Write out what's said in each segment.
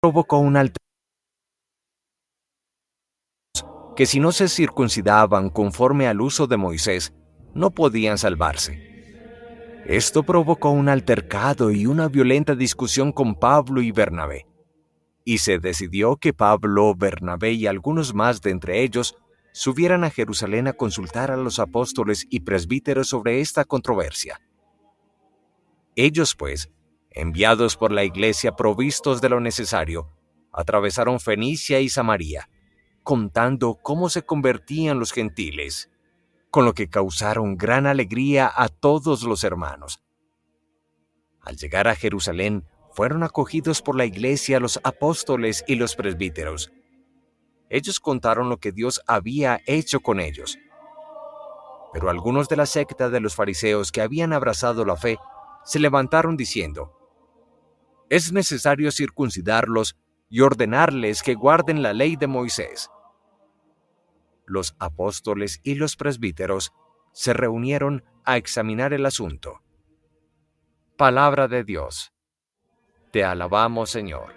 provocó un altercado que si no se circuncidaban conforme al uso de Moisés, no podían salvarse. Esto provocó un altercado y una violenta discusión con Pablo y Bernabé, y se decidió que Pablo, Bernabé y algunos más de entre ellos subieran a Jerusalén a consultar a los apóstoles y presbíteros sobre esta controversia. Ellos, pues, enviados por la iglesia provistos de lo necesario, atravesaron Fenicia y Samaria, contando cómo se convertían los gentiles, con lo que causaron gran alegría a todos los hermanos. Al llegar a Jerusalén, fueron acogidos por la iglesia los apóstoles y los presbíteros. Ellos contaron lo que Dios había hecho con ellos. Pero algunos de la secta de los fariseos que habían abrazado la fe se levantaron diciendo: es necesario circuncidarlos y ordenarles que guarden la ley de Moisés. Los apóstoles y los presbíteros se reunieron a examinar el asunto. Palabra de Dios. Te alabamos, Señor.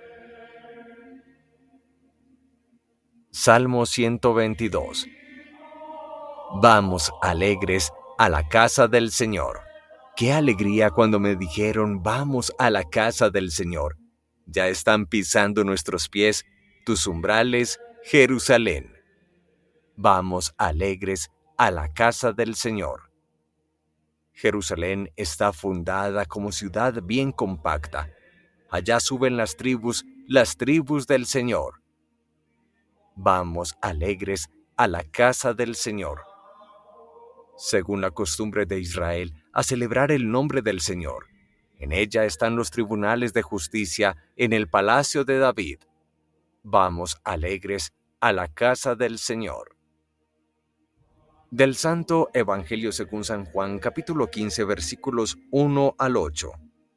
Salmo 122. Vamos alegres a la casa del Señor. Qué alegría cuando me dijeron: vamos a la casa del Señor. Ya están pisando nuestros pies tus umbrales, Jerusalén. Vamos alegres a la casa del Señor. Jerusalén está fundada como ciudad bien compacta. Allá suben las tribus del Señor. Vamos alegres a la casa del Señor. Según la costumbre de Israel, a celebrar el nombre del Señor. En ella están los tribunales de justicia en el palacio de David. Vamos alegres a la casa del Señor. Del Santo Evangelio según San Juan, capítulo 15, versículos 1 al 8.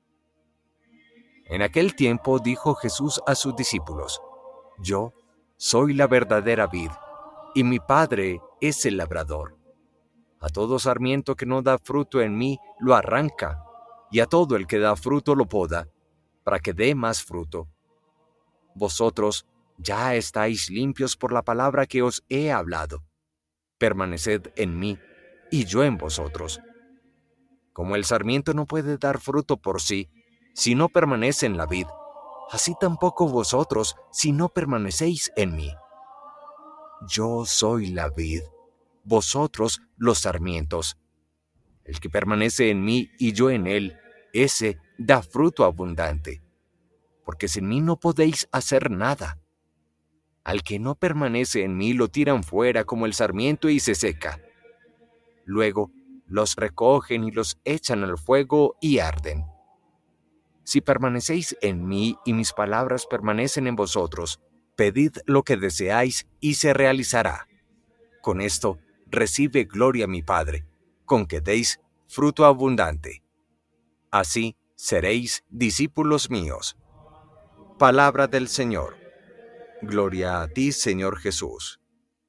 En aquel tiempo dijo Jesús a sus discípulos: Yo soy la verdadera vid, y mi Padre es el labrador. A todo sarmiento que no da fruto en mí, lo arranca, y a todo el que da fruto lo poda, para que dé más fruto. Vosotros ya estáis limpios por la palabra que os he hablado. Permaneced en mí, y yo en vosotros. Como el sarmiento no puede dar fruto por sí, si no permanece en la vid, así tampoco vosotros, si no permanecéis en mí. Yo soy la vid, vosotros los sarmientos. El que permanece en mí y yo en él, ese da fruto abundante, porque sin mí no podéis hacer nada. Al que no permanece en mí lo tiran fuera como el sarmiento y se seca. Luego los recogen y los echan al fuego y arden. Si permanecéis en mí y mis palabras permanecen en vosotros, pedid lo que deseáis y se realizará. Con esto recibe gloria mi Padre, con que deis fruto abundante. Así seréis discípulos míos. Palabra del Señor. Gloria a ti, Señor Jesús.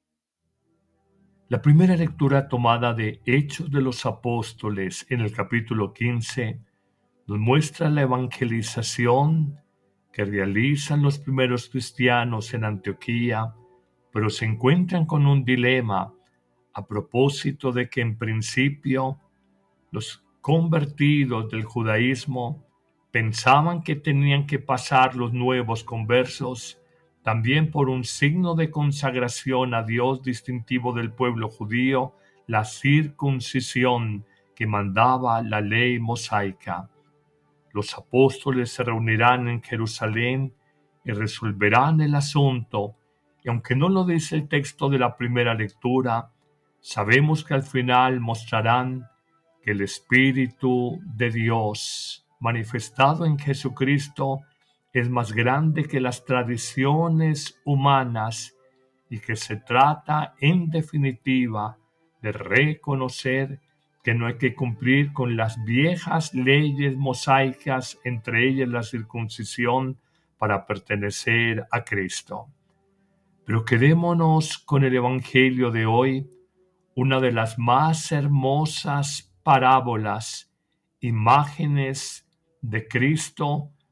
La primera lectura tomada de Hechos de los Apóstoles en el capítulo 15 nos muestra la evangelización que realizan los primeros cristianos en Antioquía, pero se encuentran con un dilema a propósito de que en principio los convertidos del judaísmo pensaban que tenían que pasar los nuevos conversos también por un signo de consagración a Dios distintivo del pueblo judío, la circuncisión que mandaba la ley mosaica. Los apóstoles se reunirán en Jerusalén y resolverán el asunto, y aunque no lo dice el texto de la primera lectura, sabemos que al final mostrarán que el Espíritu de Dios manifestado en Jesucristo es más grande que las tradiciones humanas y que se trata en definitiva de reconocer que no hay que cumplir con las viejas leyes mosaicas, entre ellas la circuncisión, para pertenecer a Cristo. Pero quedémonos con el Evangelio de hoy, una de las más hermosas parábolas, imágenes de Cristo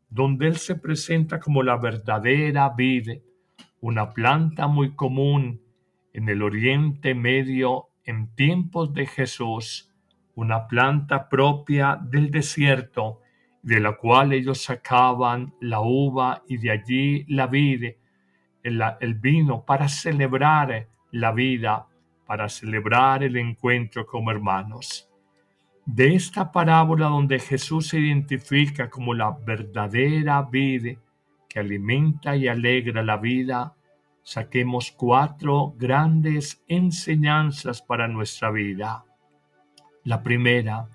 donde Él se presenta como la verdadera vid, una planta muy común en el Oriente Medio en tiempos de Jesús, una planta propia del desierto, de la cual ellos sacaban la uva y de allí la vid, el vino, para celebrar la vida, para celebrar el encuentro como hermanos. De esta parábola donde Jesús se identifica como la verdadera vid que alimenta y alegra la vida, saquemos 4 grandes enseñanzas para nuestra vida. La primera,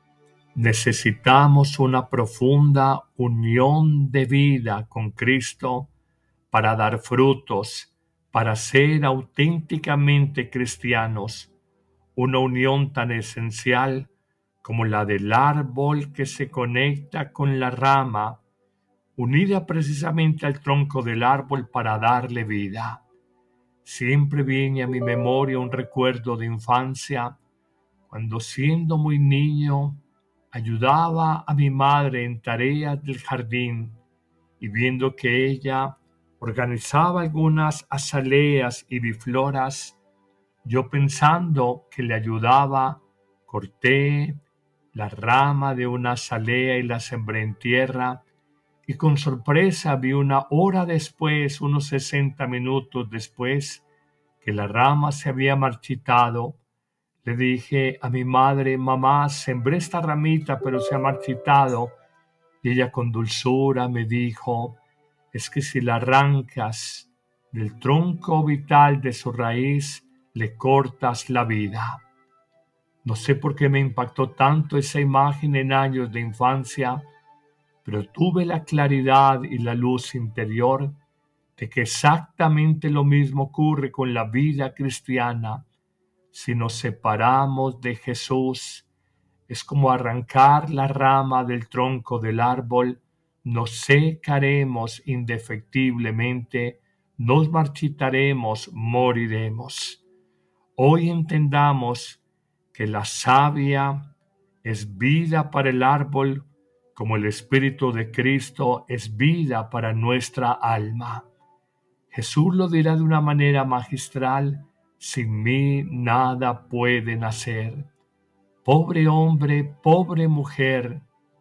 necesitamos una profunda unión de vida con Cristo para dar frutos, para ser auténticamente cristianos, una unión tan esencial como la del árbol que se conecta con la rama, unida precisamente al tronco del árbol para darle vida. Siempre viene a mi memoria un recuerdo de infancia, cuando siendo muy niño ayudaba a mi madre en tareas del jardín y viendo que ella organizaba algunas azaleas y bifloras, yo pensando que le ayudaba, corté la rama de una azalea y la sembré en tierra, y con sorpresa vi una hora después, unos 60 minutos después, que la rama se había marchitado. Le dije a mi madre: mamá, sembré esta ramita pero se ha marchitado. Y ella con dulzura me dijo: es que si la arrancas del tronco vital de su raíz, le cortas la vida. No sé por qué me impactó tanto esa imagen en años de infancia, pero tuve la claridad y la luz interior de que exactamente lo mismo ocurre con la vida cristiana. Si nos separamos de Jesús, es como arrancar la rama del tronco del árbol, nos secaremos indefectiblemente, nos marchitaremos, moriremos. Hoy entendamos que la savia es vida para el árbol, como el Espíritu de Cristo es vida para nuestra alma. Jesús lo dirá de una manera magistral: sin mí nada pueden hacer. Pobre hombre, pobre mujer,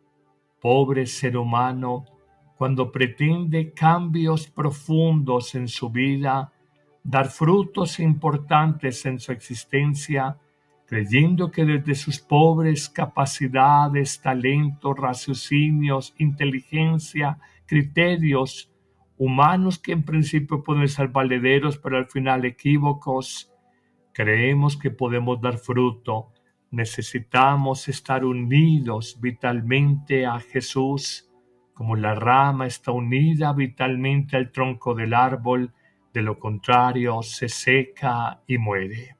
pobre ser humano, cuando pretende cambios profundos en su vida, dar frutos importantes en su existencia, creyendo que desde sus pobres capacidades, talentos, raciocinios, inteligencia, criterios humanos que en principio pueden ser valederos, pero al final equívocos, creemos que podemos dar fruto. Necesitamos estar unidos vitalmente a Jesús, como la rama está unida vitalmente al tronco del árbol, de lo contrario se seca y muere.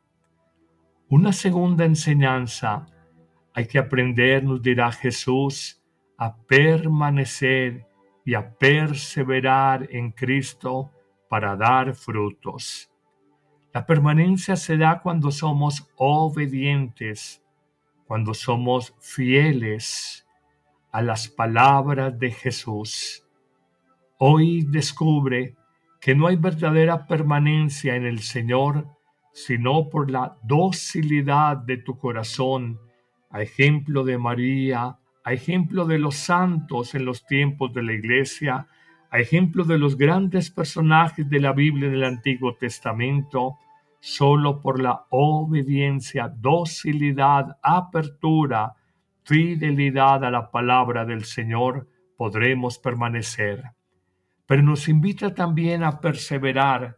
Una segunda enseñanza: hay que aprender, nos dirá Jesús, a permanecer y a perseverar en Cristo para dar frutos. La permanencia se da cuando somos obedientes, cuando somos fieles a las palabras de Jesús. Hoy descubre que no hay verdadera permanencia en el Señor sino por la docilidad de tu corazón, a ejemplo de María, a ejemplo de los santos en los tiempos de la Iglesia, a ejemplo de los grandes personajes de la Biblia en el Antiguo Testamento. Solo por la obediencia, docilidad, apertura, fidelidad a la palabra del Señor podremos permanecer. Pero nos invita también a perseverar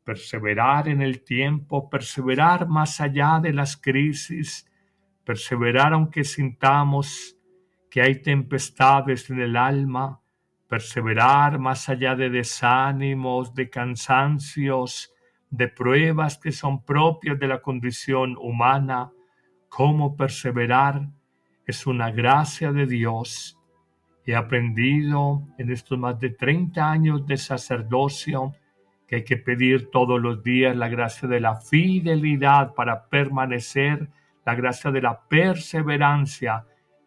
en el tiempo, perseverar más allá de las crisis, perseverar aunque sintamos que hay tempestades en el alma, perseverar más allá de desánimos, de cansancios, de pruebas que son propias de la condición humana. Cómo perseverar es una gracia de Dios. He aprendido en estos más de 30 años de sacerdocio que hay que pedir todos los días la gracia de la fidelidad para permanecer, la gracia de la perseverancia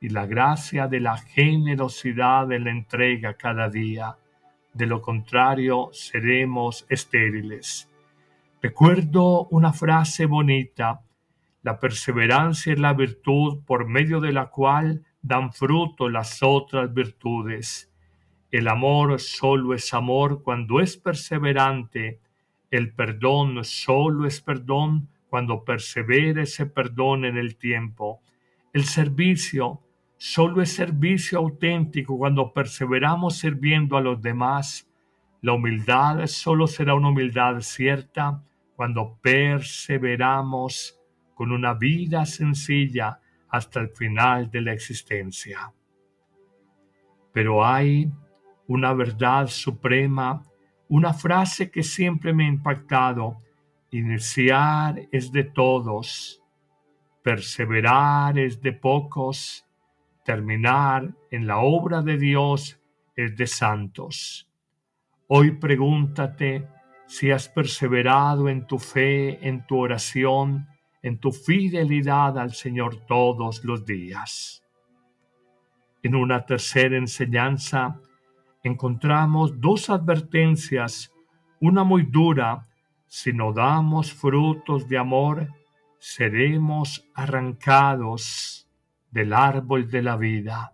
y la gracia de la generosidad de la entrega cada día. De lo contrario, seremos estériles. Recuerdo una frase bonita: la perseverancia es la virtud por medio de la cual dan fruto las otras virtudes. El amor solo es amor cuando es perseverante. El perdón solo es perdón cuando persevera ese perdón en el tiempo. El servicio solo es servicio auténtico cuando perseveramos sirviendo a los demás. La humildad solo será una humildad cierta cuando perseveramos con una vida sencilla hasta el final de la existencia. Pero hay una verdad suprema, una frase que siempre me ha impactado: iniciar es de todos, perseverar es de pocos, terminar en la obra de Dios es de santos. Hoy pregúntate si has perseverado en tu fe, en tu oración, en tu fidelidad al Señor todos los días. En una tercera enseñanza encontramos dos advertencias, una muy dura: si no damos frutos de amor, seremos arrancados del árbol de la vida.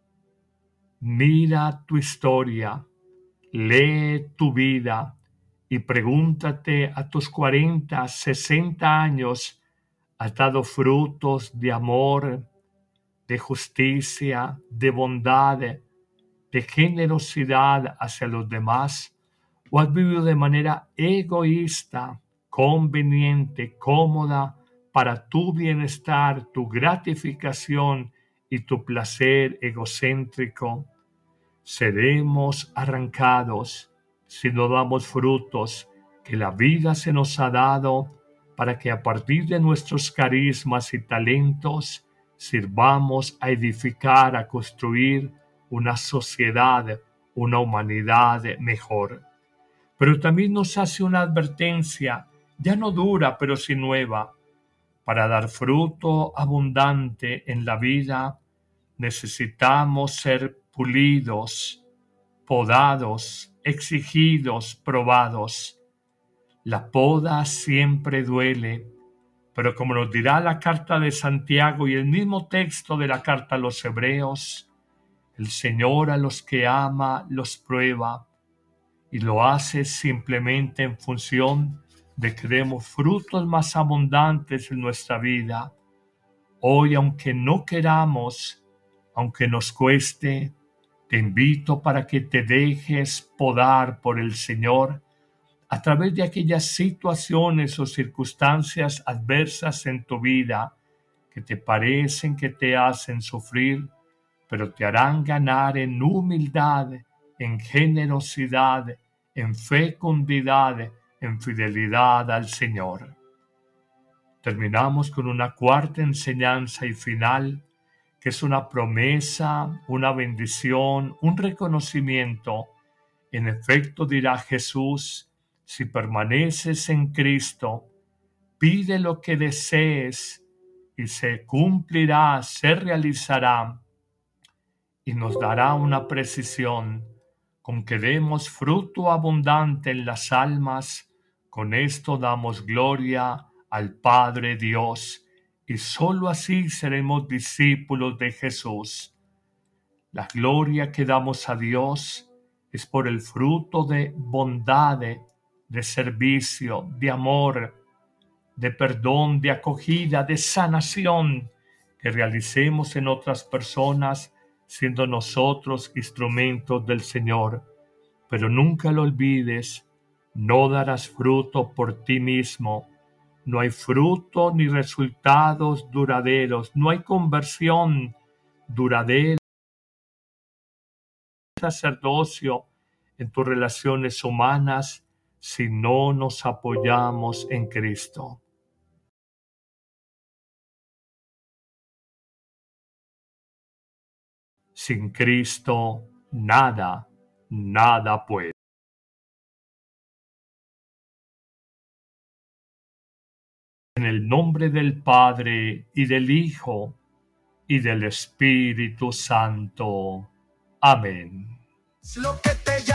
Mira tu historia, lee tu vida y pregúntate: a tus 40, 60 años, ¿has dado frutos de amor, de justicia, de bondad, de generosidad hacia los demás? ¿O has vivido de manera egoísta, conveniente, cómoda, para tu bienestar, tu gratificación y tu placer egocéntrico? Seremos arrancados si no damos frutos que la vida se nos ha dado, para que a partir de nuestros carismas y talentos sirvamos a edificar, a construir una sociedad, una humanidad mejor. Pero también nos hace una advertencia, ya no dura, pero sí nueva: para dar fruto abundante en la vida, necesitamos ser pulidos, podados, exigidos, probados. La poda siempre duele, pero como nos dirá la carta de Santiago y el mismo texto de la carta a los Hebreos, el Señor a los que ama los prueba, y lo hace simplemente en función de que demos frutos más abundantes en nuestra vida. Hoy, aunque no queramos, aunque nos cueste, te invito para que te dejes podar por el Señor a través de aquellas situaciones o circunstancias adversas en tu vida que te parecen que te hacen sufrir, pero te harán ganar en humildad, en generosidad, en fecundidad, en fidelidad al Señor. Terminamos con una cuarta enseñanza y final, que es una promesa, una bendición, un reconocimiento. En efecto, dirá Jesús: si permaneces en Cristo, pide lo que desees y se cumplirá, se realizará, y nos dará una precisión: con que demos fruto abundante en las almas, con esto damos gloria al Padre Dios, y sólo así seremos discípulos de Jesús. La gloria que damos a Dios es por el fruto de bondad, de servicio, de amor, de perdón, de acogida, de sanación que realicemos en otras personas, siendo nosotros instrumentos del Señor. Pero nunca lo olvides: no darás fruto por ti mismo. No hay fruto ni resultados duraderos, no hay conversión duradera, sacerdocio en tus relaciones humanas, si no nos apoyamos en Cristo. Sin Cristo, nada puede. En el nombre del Padre, y del Hijo, y del Espíritu Santo. Amén.